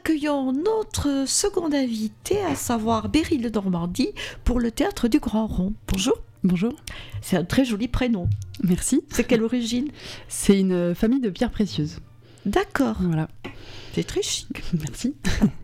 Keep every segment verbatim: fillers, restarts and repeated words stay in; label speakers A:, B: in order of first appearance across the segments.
A: accueillons notre seconde invitée, à savoir Beryl de Normandie, pour le Théâtre du Grand Rond. Bonjour.
B: Bonjour.
A: C'est un très joli prénom.
B: Merci.
A: C'est quelle origine?
B: C'est une famille de pierres précieuses.
A: D'accord.
B: Voilà.
A: C'est très chic.
B: Merci.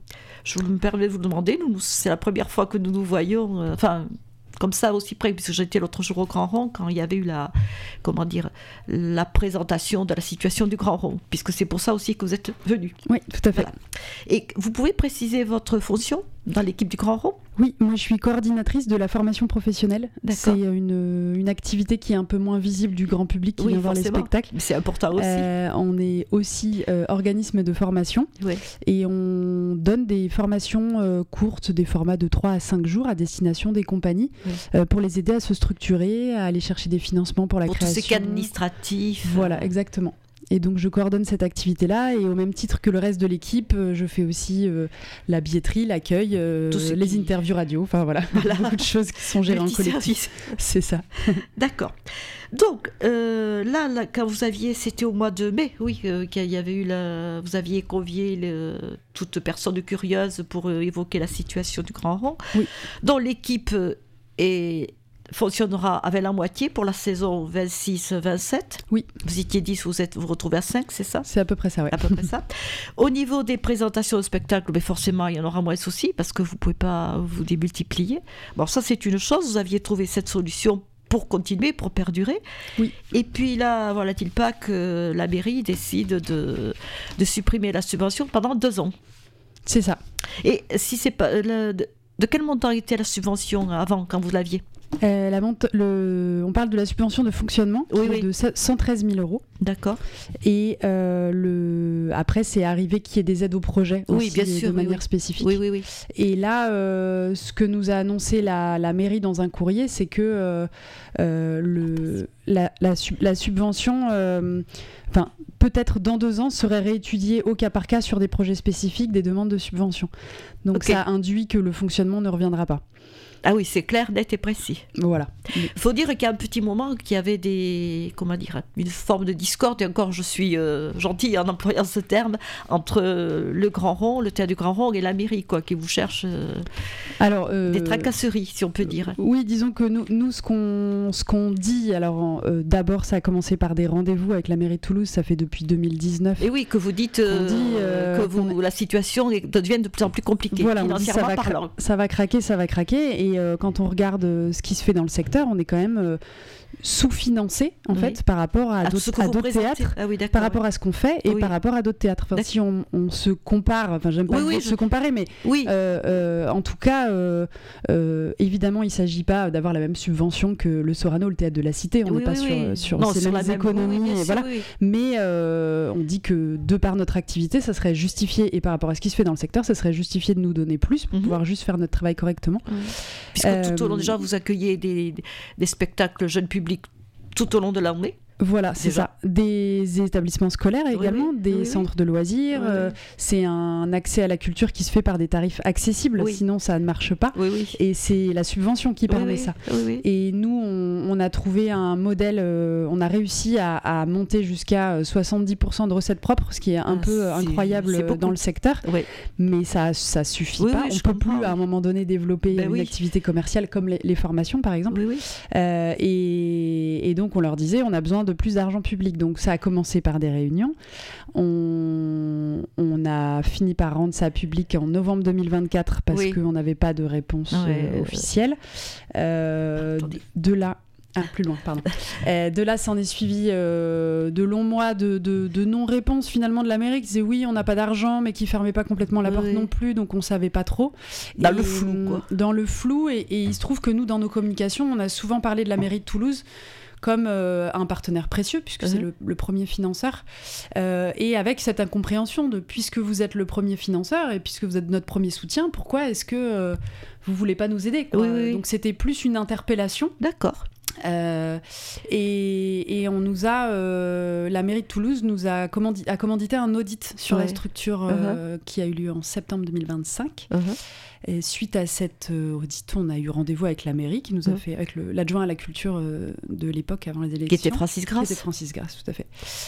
A: Je me permets de vous demander, nous, c'est la première fois que nous nous voyons, euh, enfin, comme ça aussi près, puisque j'étais l'autre jour au Grand Rond quand il y avait eu la, comment dire, la présentation de la situation du Grand Rond, puisque c'est pour ça aussi que vous êtes venu.
B: Oui, tout à fait.
A: Voilà. Et vous pouvez préciser votre fonction dans l'équipe du Grand Rond?
B: Oui, moi je suis coordinatrice de la formation professionnelle.
A: D'accord.
B: C'est une, une activité qui est un peu moins visible du grand public qui
A: Oui,
B: vient voir les
A: forcément.
B: spectacles.
A: Mais c'est important aussi.
B: Euh, on est aussi euh, organisme de formation
A: Oui.
B: et on donne des formations euh, courtes, des formats de trois à cinq jours à destination des compagnies
A: Oui.
B: euh, pour les aider à se structurer, à aller chercher des financements pour la
A: Pour tous
B: création.
A: ces cas administratifs.
B: Voilà, exactement. Et donc je coordonne cette activité-là et au même titre que le reste de l'équipe, euh, je fais aussi euh, la billetterie, l'accueil, euh, les
A: qui...
B: interviews radio, enfin voilà,
A: voilà.
B: beaucoup de choses qui sont gérées en collectif. C'est ça.
A: D'accord. Donc euh, là, là, quand vous aviez, c'était au mois de mai, oui, euh, qu'il y avait eu la, vous aviez convié le, toute personne curieuse pour euh, évoquer la situation du Grand Rond,
B: oui.
A: dont l'équipe est fonctionnera avec la moitié pour la saison vingt-six vingt-sept.
B: Oui.
A: Vous étiez dix, vous êtes, vous retrouvez à cinq, c'est ça?
B: C'est à peu près ça, oui.
A: À peu près ça. Au niveau des présentations de spectacles, mais forcément, il y en aura moins aussi parce que vous ne pouvez pas vous démultiplier. Bon, ça, c'est une chose. Vous aviez trouvé cette solution pour continuer, pour perdurer.
B: Oui.
A: Et puis là, voilà-t-il pas que la mairie décide de, de supprimer la subvention pendant deux ans.
B: C'est ça.
A: Et si c'est pas... Le, de, de quel montant était la subvention avant, quand vous l'aviez?
B: Euh, la monte, le, on parle de la subvention de fonctionnement
A: oui,
B: qui
A: oui.
B: est de cent treize mille euros.
A: D'accord.
B: Et euh, le, après, c'est arrivé qu'il y ait des aides au projet
A: oui,
B: aussi,
A: bien sûr,
B: de manière
A: oui, oui.
B: spécifique.
A: Oui, oui, oui.
B: Et là, euh, ce que nous a annoncé la, la mairie dans un courrier, c'est que euh, euh, le, la, la, la subvention, euh, enfin, peut-être dans deux ans, serait réétudiée au cas par cas sur des projets spécifiques, des demandes de subvention. Donc okay. Ça induit que le fonctionnement ne reviendra pas.
A: Ah oui, c'est clair, net et précis.
B: Voilà.
A: Il faut dire qu'il y a un petit moment qu'il y avait des, comment dire, une forme de discorde, et encore je suis euh, gentille en employant ce terme, entre euh, le Grand Rond, le Théâtre du Grand Rond et la mairie, quoi, qui vous cherche euh, alors, euh, des tracasseries, si on peut dire.
B: Oui, disons que nous, nous ce qu'on ce qu'on dit, alors euh, d'abord ça a commencé par des rendez-vous avec la mairie de Toulouse, ça fait depuis deux mille dix-neuf.
A: Et oui, que vous dites euh, dit, euh, que vous, la situation devient de plus en plus compliquée,
B: voilà, on dit ça va,
A: parlant.
B: Cra- ça va craquer, ça va craquer, et Et euh, quand on regarde euh, ce qui se fait dans le secteur, on est quand même euh, sous-financé en oui. fait par rapport à, à d'autres, à d'autres théâtres,
A: ah oui,
B: par rapport à ce qu'on fait et
A: oui.
B: par rapport à d'autres théâtres. Enfin, si on, on se compare, enfin j'aime pas
A: oui, oui,
B: se
A: je...
B: comparer, mais
A: oui.
B: euh, euh, en tout cas, euh, euh, évidemment, il ne s'agit pas d'avoir la même subvention que le Sorano, le théâtre de la Cité. On n'est
A: oui,
B: pas
A: oui,
B: sur,
A: oui.
B: sur
A: non,
B: ces
A: sur
B: mêmes
A: la
B: économies,
A: même... oui,
B: et voilà.
A: Oui.
B: Mais euh, on dit que de par notre activité, ça serait justifié, et par rapport à ce qui se fait dans le secteur, ça serait justifié de nous donner plus pour mm-hmm. pouvoir juste faire notre travail correctement.
A: Mm. Puisque euh, tout au long déjà, vous accueillez des, des spectacles jeunes publics tout au long de l'année.
B: Voilà, c'est
A: déjà.
B: ça. Des établissements scolaires également,
A: oui, oui.
B: des
A: oui,
B: centres de loisirs.
A: Oui,
B: euh,
A: oui.
B: C'est un accès à la culture qui se fait par des tarifs accessibles,
A: oui.
B: sinon ça ne marche pas.
A: Oui, oui.
B: Et c'est la subvention qui permet
A: oui,
B: ça.
A: Oui, oui.
B: Et nous, on, on a trouvé un modèle, euh, on a réussi à, à monter jusqu'à soixante-dix pour cent de recettes propres, ce qui est un
A: ah,
B: peu
A: c'est,
B: incroyable
A: c'est
B: dans le secteur.
A: Oui.
B: Mais ça ne suffit
A: oui,
B: pas.
A: Oui,
B: on ne peut
A: comprends,
B: plus, à un moment donné, développer
A: ben
B: une
A: oui.
B: activité commerciale comme les, les formations, par exemple.
A: Oui, oui.
B: Euh, et, et donc, on leur disait, on a besoin de plus d'argent public. Donc ça a commencé par des réunions. On, on a fini par rendre ça public en novembre deux mille vingt-quatre parce
A: oui.
B: qu'on n'avait pas de réponse
A: ouais,
B: euh, officielle. Euh, de là... Ah, plus loin, pardon. Euh, de là, s'en est suivi euh, de longs mois de, de, de non-réponse finalement de la mairie qui disait oui, on n'a pas d'argent, mais qui fermait pas complètement la porte oui. non plus, donc on savait pas trop.
A: Dans
B: et,
A: le flou, quoi.
B: Dans le flou, et, et il se trouve que nous, dans nos communications, on a souvent parlé de la mairie de Toulouse comme euh, un partenaire précieux, puisque mmh. c'est le, le premier financeur, euh, et avec cette incompréhension de puisque vous êtes le premier financeur et puisque vous êtes notre premier soutien, pourquoi est-ce que euh, vous voulez pas nous aider, quoi.
A: Oui, oui.
B: Donc c'était plus une interpellation.
A: D'accord.
B: Euh, et, et on nous a, euh, la mairie de Toulouse nous a, commandi- a commandité un audit sur ouais. la structure euh, uh-huh. qui a eu lieu en septembre deux mille vingt-cinq. Uh-huh. Et suite à cet euh, audit, on a eu rendez-vous avec la mairie qui nous a mmh. fait, avec le, l'adjoint à la culture euh, de l'époque avant les élections.
A: Qui était Francis Grasse.
B: Qui était Francis Grasse, tout à fait.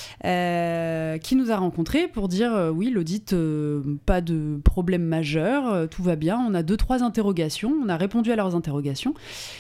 B: Euh, qui nous a rencontrés pour dire euh, oui, l'audit, euh, pas de problème majeur, euh, tout va bien. On a deux, trois interrogations. On a répondu à leurs interrogations.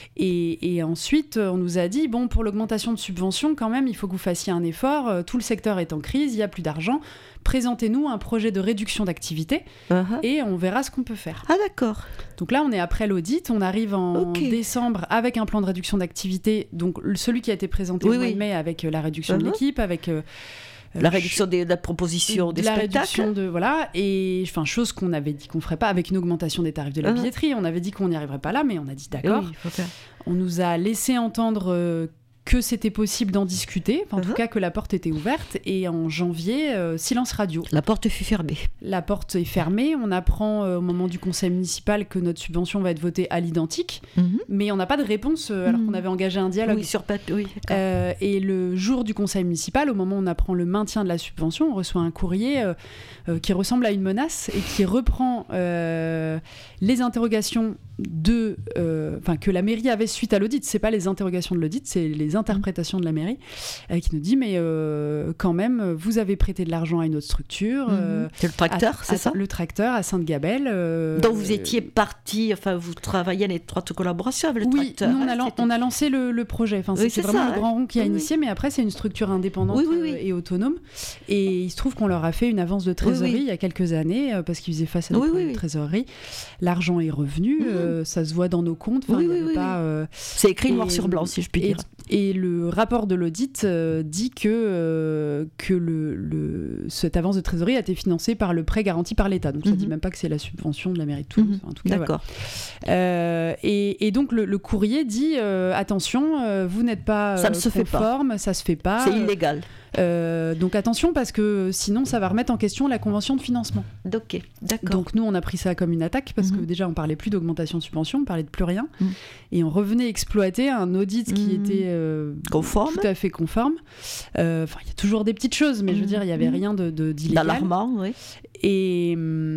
B: Et, et ensuite, on nous a dit bon, pour l'augmentation de subventions, quand même, il faut que vous fassiez un effort. Euh, tout le secteur est en crise, il n'y a plus d'argent. Présentez-nous un projet de réduction d'activité uh-huh. et on verra ce qu'on peut faire.
A: Ah d'accord.
B: Donc là, on est après l'audit, on arrive en okay. décembre avec un plan de réduction d'activité, donc celui qui a été présenté oui, au mois oui. de mai avec la réduction uh-huh. de l'équipe, avec... Euh,
A: la réduction des, de la proposition des
B: la
A: spectacles.
B: Réduction de, voilà, et enfin, chose qu'on avait dit qu'on ne ferait pas avec une augmentation des tarifs de la uh-huh. billetterie. On avait dit qu'on n'y arriverait pas là, mais on a dit d'accord. Oui, faut faire. On nous a laissé entendre... Euh, que c'était possible d'en discuter, enfin, en uh-huh. tout cas que la porte était ouverte, et en janvier, euh, silence radio.
A: La porte fut fermée.
B: La porte est fermée, on apprend euh, au moment du conseil municipal que notre subvention va être votée à l'identique, mm-hmm. mais on n'a pas de réponse euh, alors mm-hmm. qu'on avait engagé un dialogue.
A: Oui, sur papier, oui.
B: Euh, et le jour du conseil municipal, au moment où on apprend le maintien de la subvention, on reçoit un courrier euh, euh, qui ressemble à une menace et qui reprend euh, les interrogations de, euh, que la mairie avait suite à l'audit. C'est pas les interrogations de l'audit, c'est les interprétations de la mairie euh, qui nous dit mais euh, quand même vous avez prêté de l'argent à une autre structure. Euh,
A: c'est le tracteur,
B: à,
A: c'est
B: à,
A: ça
B: le tracteur à Sainte-Gabelle. Euh,
A: Donc vous étiez parti, enfin vous travailliez en étroite collaboration avec le
B: oui,
A: tracteur.
B: Oui, nous on a, lan- on a lancé le, le projet. Enfin, c'est, oui, c'est, c'est vraiment ça, le Grand Rond qui a oui, initié, oui. mais après c'est une structure indépendante oui, oui, oui. et autonome. Et il se trouve qu'on leur a fait une avance de trésorerie oui, oui. il y a quelques années euh, parce qu'ils faisaient face à des oui, problèmes oui, de trésorerie. L'argent est revenu, mmh. euh, ça se voit dans nos comptes.
A: Oui, oui, oui,
B: pas, euh,
A: c'est écrit et, noir sur blanc, si je puis dire.
B: Et, et le rapport de l'audit euh, dit que, euh, que le, le, cette avance de trésorerie a été financée par le prêt garanti par l'État. Donc, ça ne mm-hmm. dit même pas que c'est la subvention de la mairie de Toulouse.
A: Mm-hmm.
B: En tout cas,
A: d'accord.
B: Voilà. Euh, et, et donc, le, le courrier dit euh, attention, euh, vous n'êtes pas euh,
A: ça ne se
B: conforme,
A: fait pas.
B: ça se fait pas.
A: C'est illégal.
B: Euh, donc attention parce que sinon ça va remettre en question la convention de financement.
A: Ok, d'accord.
B: Donc nous on a pris ça comme une attaque parce mmh. que déjà on parlait plus d'augmentation de subvention, on parlait de plus rien mmh. et on revenait exploiter un audit mmh. qui était euh,
A: conforme,
B: tout à fait conforme. Enfin euh, il y a toujours des petites choses, mais mmh. je veux dire il y avait mmh. rien de, de d'illégal.
A: D'alarmant, oui.
B: Et,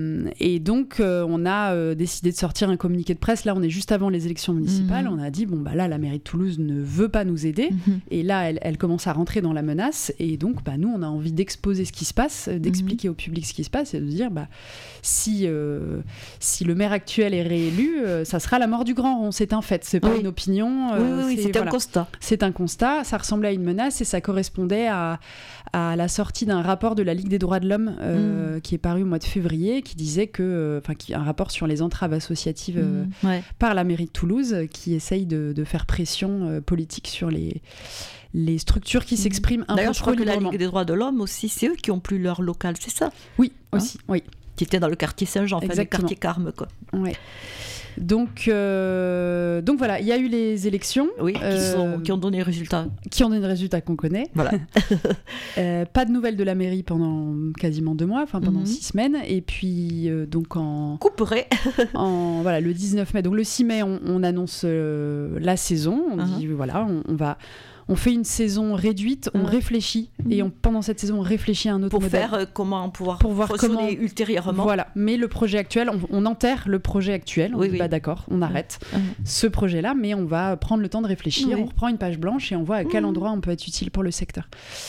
B: et donc euh, on a euh, décidé de sortir un communiqué de presse. Là on est juste avant les élections municipales. Mmh. On a dit bon bah là la mairie de Toulouse ne veut pas nous aider mmh. et là elle, elle commence à rentrer dans la menace. Et donc, bah, nous, on a envie d'exposer ce qui se passe, d'expliquer mmh. au public ce qui se passe et de dire, bah, si, euh, si le maire actuel est réélu, euh, ça sera la mort du Grand Rond. C'est un fait, c'est pas
A: oui.
B: une opinion.
A: Euh, oui, oui, c'est, c'est voilà. un constat.
B: C'est un constat, ça ressemblait à une menace et ça correspondait à, à la sortie d'un rapport de la Ligue des droits de l'homme euh, mmh. qui est paru au mois de février, qui disait que, enfin, euh, un rapport sur les entraves associatives euh,
A: mmh. ouais.
B: par la mairie de Toulouse, qui essaye de, de faire pression euh, politique sur les... les structures qui s'expriment un peu trop librement.
A: D'ailleurs, je crois que la Ligue des droits de l'homme aussi, c'est eux qui ont plus leur local, c'est ça ?
B: Oui, hein aussi, oui.
A: Qui était dans le quartier Saint-Jean, enfin le quartier Carme, quoi.
B: Ouais. Donc, euh, donc voilà, il y a eu les élections.
A: Oui, qui,
B: euh,
A: sont, qui ont donné les résultats.
B: Qui ont donné les résultats qu'on connaît.
A: Voilà.
B: euh, pas de nouvelles de la mairie pendant quasiment deux mois, enfin pendant mm-hmm. six semaines. Et puis, euh, donc en...
A: Couperé.
B: en, voilà, le dix-neuf mai. Donc le six mai, on, on annonce euh, la saison. On uh-huh. dit, voilà, on, on va... On fait une saison réduite, on mmh. réfléchit, mmh. et on, pendant cette saison, on réfléchit à un autre
A: pour
B: modèle.
A: Pour faire euh, comment pouvoir
B: pour voir comment
A: ultérieurement.
B: Voilà, mais le projet actuel, on, on enterre le projet actuel, on
A: oui,
B: dit
A: oui.
B: bah d'accord, on arrête
A: mmh.
B: ce projet-là, mais on va prendre le temps de réfléchir,
A: oui.
B: on reprend une page blanche et on voit à quel mmh. endroit on peut être utile pour le secteur.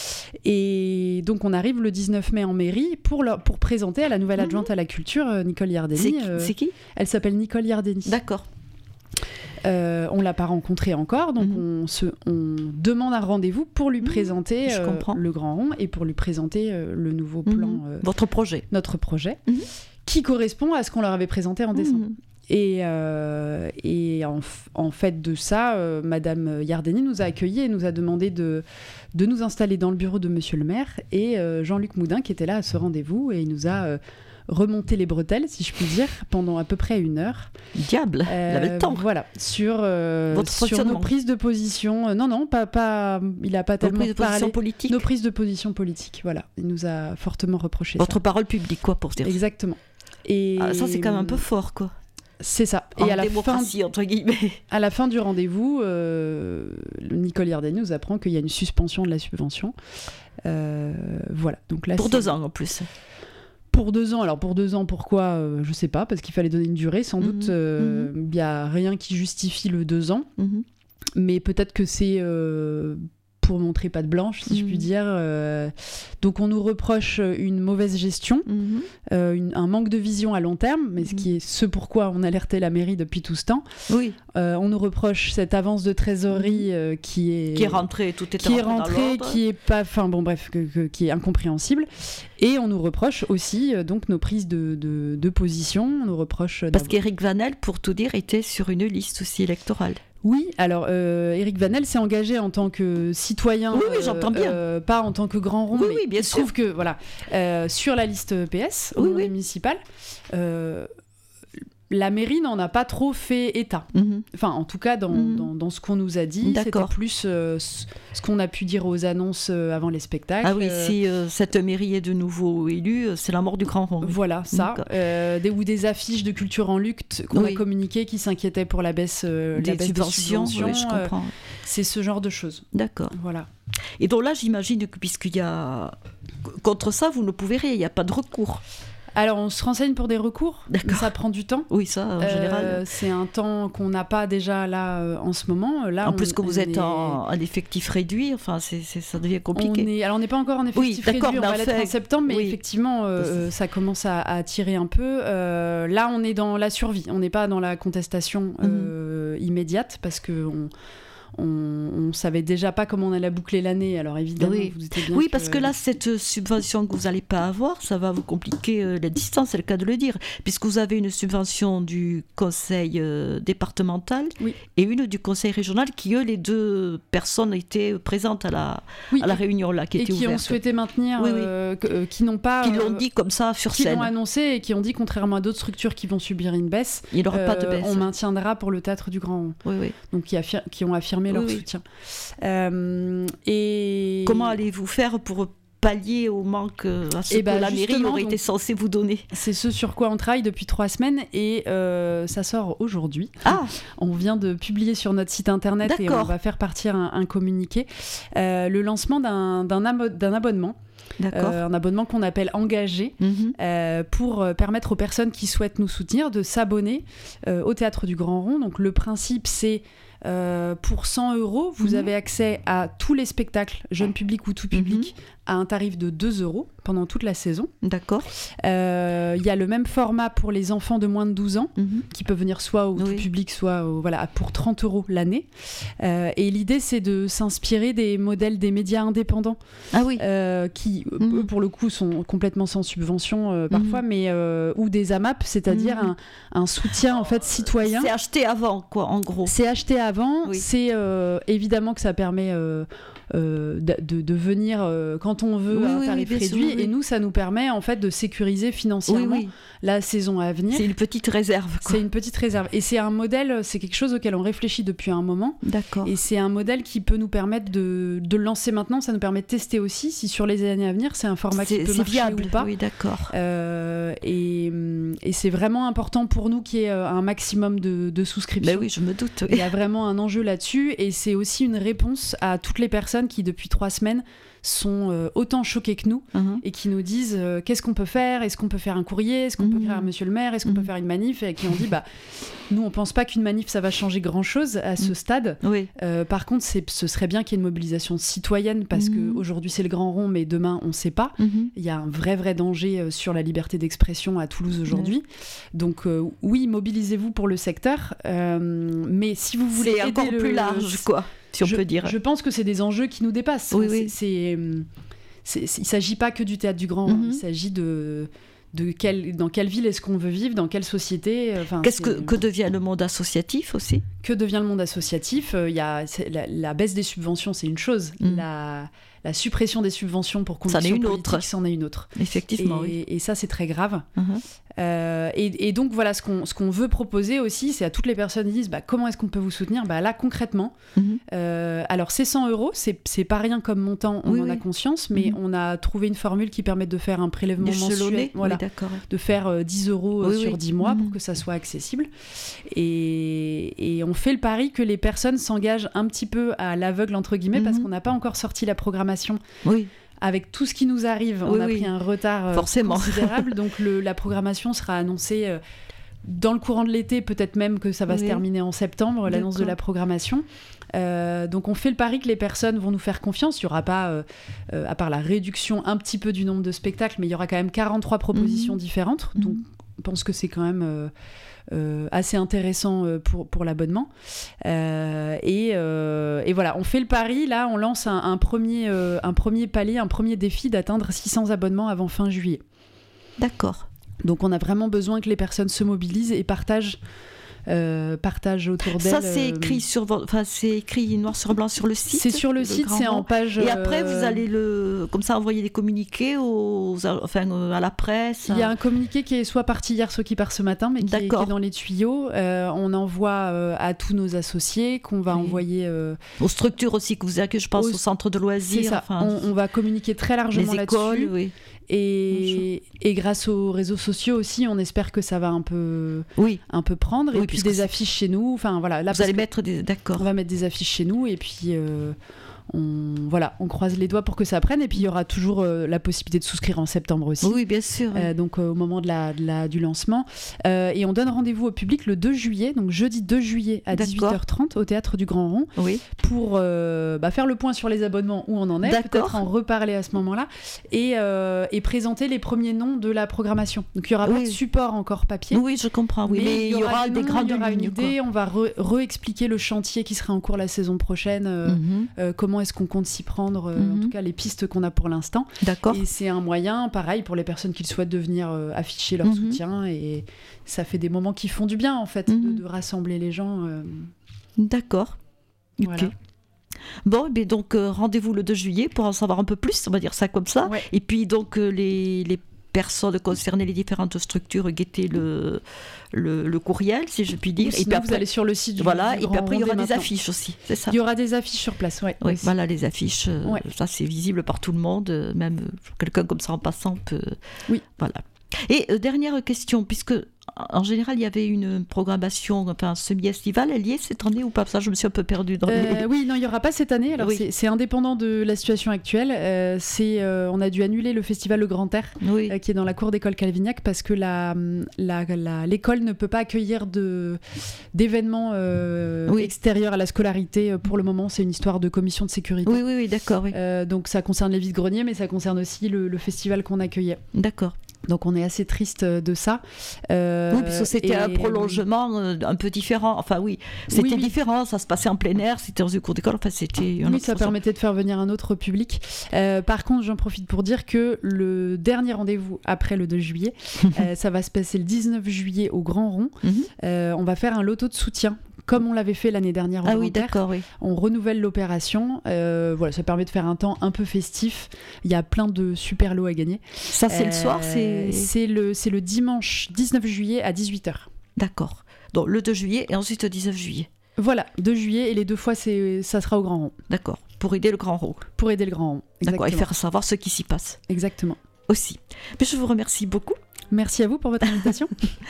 B: Et donc on arrive le dix-neuf mai en mairie pour, leur, pour présenter à la nouvelle adjointe mmh. à la culture, Nicole Yardeni.
A: C'est qui, euh, c'est qui
B: Elle s'appelle Nicole Yardeni.
A: D'accord.
B: Euh, on ne l'a pas rencontrée encore, donc mmh. on, se, on demande un rendez-vous pour lui mmh. présenter euh, le Grand Rond et pour lui présenter euh, le nouveau plan.
A: Mmh.
B: Euh,
A: Votre projet.
B: Notre projet,
A: mmh.
B: qui correspond à ce qu'on leur avait présenté en décembre. Mmh. Et, euh, et en, en fait de ça, euh, Madame Yardeni nous a accueillis et nous a demandé de, de nous installer dans le bureau de Monsieur le maire et euh, Jean-Luc Moudin qui était là à ce rendez-vous et il nous a... Euh, remonter les bretelles, si je puis dire, pendant à peu près une heure.
A: Diable, euh, il avait le temps.
B: Voilà, sur, euh, sur nos prises de position. Euh, non, non, pas, pas, il n'a pas tellement
A: prises de
B: parlé.
A: Politique.
B: Nos prises de position politique, voilà. Il nous a fortement reproché
A: Votre
B: ça.
A: parole publique, quoi, pour dire.
B: Exactement. Et...
A: Ah, ça, c'est quand même un peu fort, quoi.
B: C'est ça.
A: En
B: et à la,
A: démocratie,
B: fin,
A: entre guillemets.
B: à la fin du rendez-vous, euh, Nicole Yardeni nous apprend qu'il y a une suspension de la subvention. Euh, voilà. Donc là,
A: pour
B: c'est...
A: deux ans en plus.
B: Pour deux ans. Alors pour deux ans, pourquoi euh, je sais pas, parce qu'il fallait donner une durée. Sans mmh. doute, il euh, mmh. y a rien qui justifie le deux ans. Mmh. Mais peut-être que c'est... Euh, pour montrer patte blanche, si mmh. je puis dire. Euh, donc on nous reproche une mauvaise gestion, mmh. euh, une, un manque de vision à long terme, mais mmh. ce qui est ce pourquoi on alertait la mairie depuis tout ce temps.
A: Oui.
B: Euh, on nous reproche cette avance de trésorerie euh, qui est
A: qui est rentrée, tout est
B: qui est rentrée, qui est pas, enfin bon bref, que, que, qui est incompréhensible. Et on nous reproche aussi euh, donc nos prises de, de, de position. On nous reproche
A: parce qu'Éric Vanel, pour tout dire, était sur une liste aussi électorale.
B: Oui, alors euh, Éric Vanel s'est engagé en tant que citoyen,
A: oui, oui, j'entends bien.
B: Euh, pas en tant que grand rond,
A: oui,
B: mais
A: oui, bien
B: il
A: sûr.
B: trouve que voilà, euh, sur la liste P S
A: oui,
B: au
A: oui.
B: municipal, euh, la mairie n'en a pas trop fait état. Mm-hmm. Enfin, en tout cas, dans, mm-hmm. dans, dans ce qu'on nous a dit,
A: D'accord.
B: c'était plus euh, ce qu'on a pu dire aux annonces euh, avant les spectacles.
A: Ah oui, euh, si euh, cette mairie est de nouveau élue, c'est la mort du grand rond.
B: Voilà, ça. Euh, des, ou des affiches de culture en lutte qu'on
A: oui.
B: a communiquées qui s'inquiétaient pour la baisse, euh,
A: des,
B: la baisse
A: subventions,
B: des subventions.
A: Oui, je comprends.
B: Euh, c'est ce genre de choses.
A: D'accord.
B: Voilà.
A: Et donc là, j'imagine que puisqu'il y a... Contre ça, vous ne pouvez rien, il n'y a pas de recours.
B: Alors, on se renseigne pour des recours, mais ça prend du temps.
A: Oui, ça, en euh, général.
B: C'est un temps qu'on n'a pas déjà là euh, en ce moment. Là,
A: en
B: on,
A: plus que vous êtes
B: est...
A: en, en effectif réduit, enfin, c'est, c'est, ça devient compliqué.
B: On est... Alors, on n'est pas encore en effectif
A: oui,
B: réduit, on va
A: fait...
B: l'être en septembre, mais
A: oui.
B: effectivement, euh, ça commence à, à tirer un peu. Euh, là, on est dans la survie, on n'est pas dans la contestation euh, mm-hmm. immédiate, parce qu'on... On, on savait déjà pas comment on allait boucler l'année, alors évidemment,
A: oui.
B: vous doutez bien
A: oui,
B: que...
A: parce que là, cette subvention que vous n'allez pas avoir, ça va vous compliquer euh, la distance, c'est le cas de le dire, puisque vous avez une subvention du conseil euh, départemental
B: oui.
A: et une du conseil régional, qui eux, les deux personnes étaient présentes à la,
B: oui,
A: à la réunion là, qui
B: et
A: était
B: qui
A: ouverte.
B: ont souhaité maintenir,
A: oui, oui.
B: Euh, que, euh, qui n'ont pas...
A: Qui l'ont dit comme ça sur
B: qui
A: scène.
B: Qui l'ont annoncé et qui ont dit, contrairement à d'autres structures qui vont subir une baisse,
A: il n'y aura
B: euh,
A: pas de baisse.
B: On maintiendra pour le Théâtre du Grand Rond.
A: Oui, oui.
B: Donc qui, affir- qui ont affirmé leur
A: oui, oui.
B: soutien. Euh, et...
A: Comment allez-vous faire pour pallier au manque à ce
B: et
A: que
B: bah,
A: la mairie aurait été censée vous donner?
B: C'est ce sur quoi on travaille depuis trois semaines et euh, ça sort aujourd'hui.
A: Ah.
B: On vient de publier sur notre site internet
A: D'accord.
B: et on va faire partir un, un communiqué. Euh, le lancement d'un, d'un, abo- d'un abonnement. Euh, un abonnement qu'on appelle engagé mm-hmm. euh, pour euh, permettre aux personnes qui souhaitent nous soutenir de s'abonner euh, au Théâtre du Grand Rond. Donc le principe c'est euh, pour cent euros, vous mm-hmm. avez accès à tous les spectacles, jeunes publics ou tout public, mm-hmm. à un tarif de deux euros pendant toute la saison.
A: D'accord.
B: Il euh, y a le même format pour les enfants de moins de douze ans,
A: mm-hmm.
B: qui peuvent venir soit au
A: oui.
B: tout public, soit au, voilà, pour trente euros l'année. Euh, et l'idée, c'est de s'inspirer des modèles des médias indépendants,
A: ah oui.
B: euh, qui,
A: mm-hmm.
B: eux, pour le coup, sont complètement sans subvention euh, parfois, mm-hmm. mais euh, ou des A M A P, c'est-à-dire mm-hmm. un, un soutien en fait citoyen.
A: C'est acheté avant, quoi, en gros.
B: C'est acheté avant.
A: Oui.
B: C'est euh, évidemment que ça permet euh, euh, de, de, de venir euh, quand on veut
A: oui,
B: à un
A: oui,
B: tarif
A: oui,
B: réduit.
A: sûr, oui.
B: Et nous, ça nous permet en fait de sécuriser financièrement
A: oui, oui.
B: la saison à venir.
A: C'est une petite réserve. Quoi.
B: C'est une petite réserve. Et c'est un modèle, c'est quelque chose auquel on réfléchit depuis un moment.
A: D'accord.
B: Et c'est un modèle qui peut nous permettre de, de le lancer maintenant. Ça nous permet de tester aussi si sur les années à venir, c'est un format
A: c'est,
B: qui peut
A: c'est
B: marcher
A: viable.
B: ou pas.
A: Oui, d'accord.
B: Euh, et, et c'est vraiment important pour nous qu'il y ait un maximum de, de souscriptions.
A: Ben oui, je me doute. Oui.
B: Il y a vraiment un enjeu là-dessus. Et c'est aussi une réponse à toutes les personnes qui, depuis trois semaines, sont euh, autant choqués que nous uh-huh. et qui nous disent euh, qu'est-ce qu'on peut faire, est-ce qu'on peut faire un courrier, est-ce qu'on mmh. peut écrire à monsieur le maire, est-ce qu'on mmh. peut faire une manif, et qui ont dit bah nous on pense pas qu'une manif ça va changer grand chose à ce mmh. stade.
A: Oui.
B: Euh, par contre c'est, ce serait bien qu'il y ait une mobilisation citoyenne parce mmh. que aujourd'hui c'est le grand rond mais demain on sait pas. Mmh. Il y a un vrai vrai danger euh, sur la liberté d'expression à Toulouse aujourd'hui. Mmh. Donc euh, oui, mobilisez-vous pour le secteur, euh, mais si vous voulez
A: c'est
B: aider
A: encore
B: le,
A: plus large quoi. Si on
B: je,
A: peut dire.
B: Je pense que c'est des enjeux qui nous dépassent.
A: Oui,
B: c'est,
A: oui.
B: c'est, c'est, c'est, il ne s'agit pas que du Théâtre du Grand. Mm-hmm. Il s'agit de, de quel, dans quelle ville est-ce qu'on veut vivre, dans quelle société. Enfin,
A: Qu'est-ce que, que devient le monde associatif aussi ?
B: Que devient le monde associatif ? Il y a, la, la baisse des subventions, c'est une chose. Mm. La, la suppression des subventions pour conditions
A: c'en est une
B: politiques,
A: autre.
B: c'en est une autre.
A: Effectivement,
B: et,
A: oui.
B: et ça, c'est très grave.
A: Uh-huh.
B: Euh, et, et donc, voilà, ce qu'on, ce qu'on veut proposer aussi, c'est à toutes les personnes qui disent bah, comment est-ce qu'on peut vous soutenir. Bah, là, concrètement,
A: Uh-huh.
B: euh, alors c'est cent euros, c'est, c'est pas rien comme montant, on
A: Oui,
B: en
A: oui.
B: a conscience, mais
A: Uh-huh.
B: on a trouvé une formule qui permet de faire un prélèvement mensuel.
A: Échelonné,
B: Voilà.
A: oui, d'accord.
B: De faire euh, dix euros euh,
A: Oui,
B: sur
A: oui.
B: dix mois
A: Mhm.
B: pour que ça soit accessible. Et, et on fait le pari que les personnes s'engagent un petit peu à l'aveugle, entre guillemets,
A: Mhm.
B: parce qu'on n'a pas encore sorti la programmation.
A: Oui,
B: Avec tout ce qui nous arrive, on
A: Oui,
B: a
A: oui.
B: pris un retard euh,
A: Forcément.
B: considérable. Donc le, la programmation sera annoncée euh, dans le courant de l'été, peut-être même que ça va
A: Oui.
B: se terminer en septembre, l'annonce de
A: D'accord.
B: la programmation. Euh, donc on fait le pari que les personnes vont nous faire confiance. Il n'y aura pas, euh, euh, à part la réduction un petit peu du nombre de spectacles, mais il y aura quand même quarante-trois propositions
A: Mhm.
B: différentes.
A: Mhm.
B: Donc je pense que c'est quand même euh, euh, assez intéressant euh, pour, pour l'abonnement. Euh, et, euh, et voilà, on fait le pari. Là, on lance un, un, premier, euh, un premier palier, un premier défi d'atteindre six cents abonnements avant fin juillet.
A: d'accord.
B: Donc on a vraiment besoin que les personnes se mobilisent et partagent, euh, partagent autour d'elles.
A: Ça, c'est
B: euh,
A: écrit sur, vo- enfin, c'est écrit noir sur blanc sur le site.
B: C'est sur le site,
A: Grand
B: c'est en
A: Rond.
B: page.
A: Et après,
B: euh,
A: vous allez le, comme ça, envoyer des communiqués aux, enfin, euh, à la presse.
B: Il y a un communiqué qui est soit parti hier, soit qui part ce matin, mais qui est, qui
A: D'accord.
B: est dans les tuyaux. Euh, on envoie euh, à tous nos associés, qu'on va
A: Oui.
B: envoyer. euh,
A: aux structures aussi que vous avez, je pense,
B: Aux-
A: au centre de
B: c'est
A: loisirs.
B: ça.
A: Enfin,
B: On, on va communiquer très largement
A: les écoles,
B: là-dessus.
A: oui.
B: Et, et grâce aux réseaux sociaux aussi, on espère que ça va un peu,
A: Oui,
B: un peu prendre.
A: Oui,
B: et puis
A: puisque
B: des
A: c'est-
B: affiches chez nous. Enfin voilà, là
A: vous
B: parce
A: allez
B: que
A: mettre des. D'accord.
B: on va mettre des affiches chez nous et puis. euh, On, voilà, on croise les doigts pour que ça prenne et puis il y aura toujours euh, la possibilité de souscrire en septembre aussi.
A: Oui, bien sûr.
B: Euh, donc euh, au moment de la, de la- du lancement. Euh, et on donne rendez-vous au public le deux juillet, donc jeudi deux juillet à
A: D'accord.
B: dix-huit heures trente au Théâtre du Grand Rond
A: Oui.
B: pour euh, bah, faire le point sur les abonnements où on en est,
A: D'accord.
B: peut-être en reparler à ce moment-là et, euh, et présenter les premiers noms de la programmation. Donc il n'y aura pas
A: Oui.
B: de support encore papier.
A: Oui, je comprends. Oui, mais, il y aura des
B: noms,
A: grandes
B: il y aura une
A: lignes, quoi.
B: idée, on va re- re-expliquer le chantier qui sera en cours la saison prochaine, euh,
A: Mhm.
B: euh, comment est-ce qu'on compte s'y prendre, euh, en
A: Mhm.
B: tout cas les pistes qu'on a pour l'instant.
A: D'accord.
B: Et c'est un moyen, pareil, pour les personnes qui le souhaitent de venir euh, afficher leur
A: Mhm.
B: soutien. Et ça fait des moments qui font du bien, en fait,
A: Mhm.
B: de, de rassembler les gens. euh,
A: D'accord. Ok.
B: Voilà.
A: Bon, mais donc euh, rendez-vous le deux juillet pour en savoir un peu plus, on va dire ça comme ça.
B: Ouais.
A: Et puis donc euh, les, les personnes concernées, les différentes structures, guetter le, le, le courriel, si je puis dire.
B: Ou
A: Et puis
B: sinon,
A: après,
B: vous allez sur le site du
A: voilà.
B: du
A: Et puis
B: Grand
A: après, il y
B: Rond
A: aura
B: dès
A: des
B: maintenant.
A: affiches aussi, c'est ça.
B: Il y aura des affiches sur place, ouais.
A: Oui,
B: aussi.
A: voilà les affiches. euh,
B: Ouais.
A: Ça, c'est visible par tout le monde. euh, Même euh, quelqu'un comme ça en passant peut.
B: Oui.
A: Voilà. Et euh, dernière question, puisque en général il y avait une programmation, enfin semi-estivale, elle y est cette année ou pas? Ça, je me suis un peu perdue dans les.
B: Euh, oui, non, il n'y aura pas cette année. Alors,
A: Oui.
B: c'est, c'est indépendant de la situation actuelle. Euh, c'est, euh, on a dû annuler le festival Le Grand Air,
A: Oui.
B: euh, qui est dans la cour d'école Calvignac, parce que la, la, la- l'école ne peut pas accueillir de, d'événements euh,
A: Oui.
B: extérieurs à la scolarité. euh, Pour le moment, c'est une histoire de commission de sécurité.
A: Oui, oui, oui, d'accord, oui.
B: Euh, donc ça concerne les vides-greniers, mais ça concerne aussi le, le festival qu'on accueillait.
A: D'accord.
B: Donc on est assez triste de ça. Euh,
A: Oui, parce que c'était
B: et-
A: un prolongement euh, un peu différent. Enfin, oui, c'était
B: Oui, oui.
A: différent. Ça se passait en plein air, c'était dans une cour d'école. Enfin, c'était. un
B: Oui,
A: autre
B: ça
A: façon.
B: permettait de faire venir un autre public. Euh, par contre, j'en profite pour dire que le dernier rendez-vous après le deux juillet, euh, ça va se passer le dix-neuf juillet au Grand Rond.
A: Mhm.
B: Euh, on va faire un loto de soutien, comme on l'avait fait l'année dernière au
A: Ah
B: Grand
A: oui,
B: Air.
A: d'accord, oui.
B: On renouvelle l'opération. Euh, voilà, ça permet de faire un temps un peu festif. Il y a plein de super lots à gagner.
A: Ça, c'est le soir,
B: Euh,
A: c'est.
B: c'est le, c'est le dimanche dix-neuf juillet à dix-huit heures.
A: D'accord. Donc, le deux juillet et ensuite le dix-neuf juillet.
B: Voilà, deux juillet et les deux fois, c'est, ça sera au Grand Rond.
A: D'accord. Pour aider le Grand Rond.
B: Pour aider le Grand Rond.
A: D'accord. Et
B: Exactement.
A: faire savoir ce qui s'y passe
B: Exactement.
A: aussi. Mais je vous remercie beaucoup.
B: Merci à vous pour votre invitation.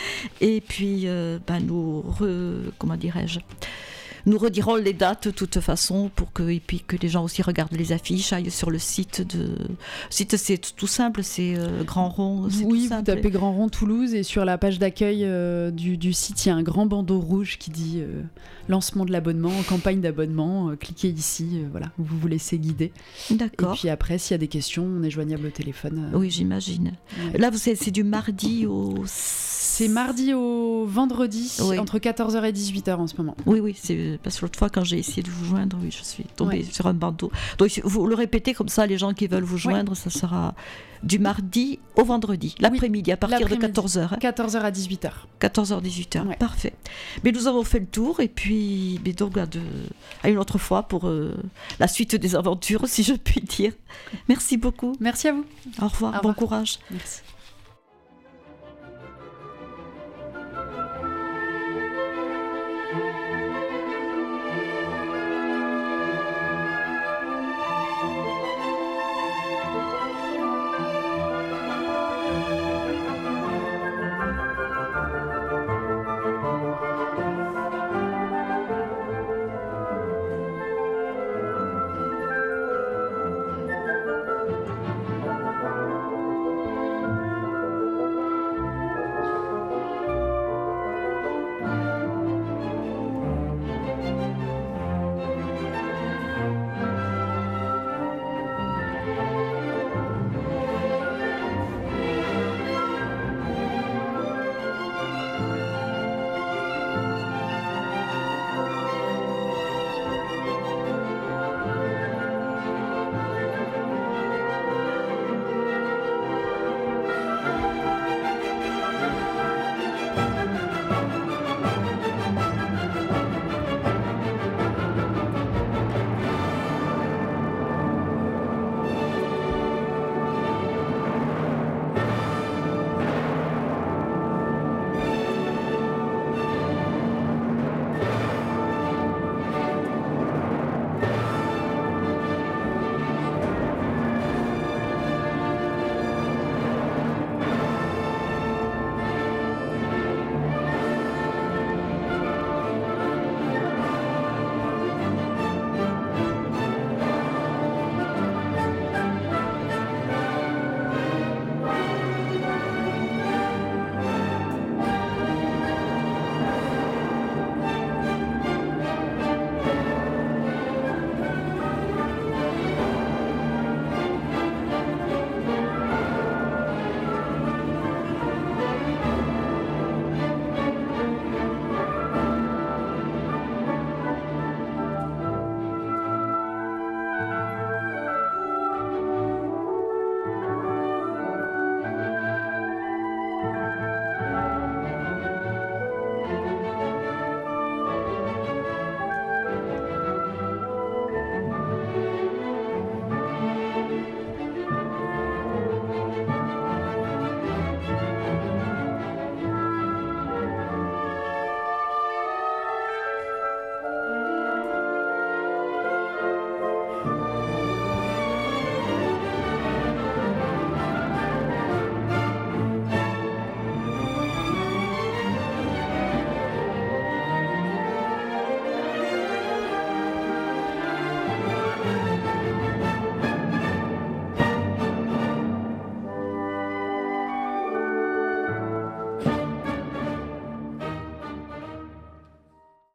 A: Et puis, euh, ben, nous, re- comment dirais-je, nous redirons les dates de toute façon pour que, et puis que les gens aussi regardent les affiches, aillent sur le site de. Le site, c'est tout simple, c'est euh, Grand Rond. C'est
B: Oui,
A: tout
B: vous
A: simple.
B: tapez Grand Rond Toulouse et sur la page d'accueil euh, du, du site, il y a un grand bandeau rouge qui dit euh, lancement de l'abonnement, campagne d'abonnement, euh, cliquez ici, euh, voilà, vous vous laissez guider. Et
A: D'accord.
B: puis après, s'il y a des questions, on est joignable au téléphone. euh,
A: Oui, j'imagine.
B: ouais.
A: Là, vous savez, c'est du mardi au.
B: C'est mardi au vendredi,
A: Oui.
B: entre quatorze heures et dix-huit heures en ce moment.
A: Oui, oui, c'est euh, parce que l'autre fois, quand j'ai essayé de vous joindre, oui, je suis tombée
B: Ouais.
A: sur un bandeau. Donc, vous le répétez comme ça, les gens qui veulent vous joindre, oui. Ça sera du mardi au vendredi, l'après-midi, à partir
B: l'après-midi.
A: de quatorze heures. Hein.
B: quatorze heures à dix-huit heures.
A: quatorze heures, dix-huit heures,
B: Ouais.
A: Parfait. Mais nous avons fait le tour, et puis, mais donc, à, de, à une autre fois pour euh, la suite des aventures, si je puis dire. Merci beaucoup.
B: Merci à vous.
A: Au revoir,
B: Au revoir.
A: bon courage.
B: Merci.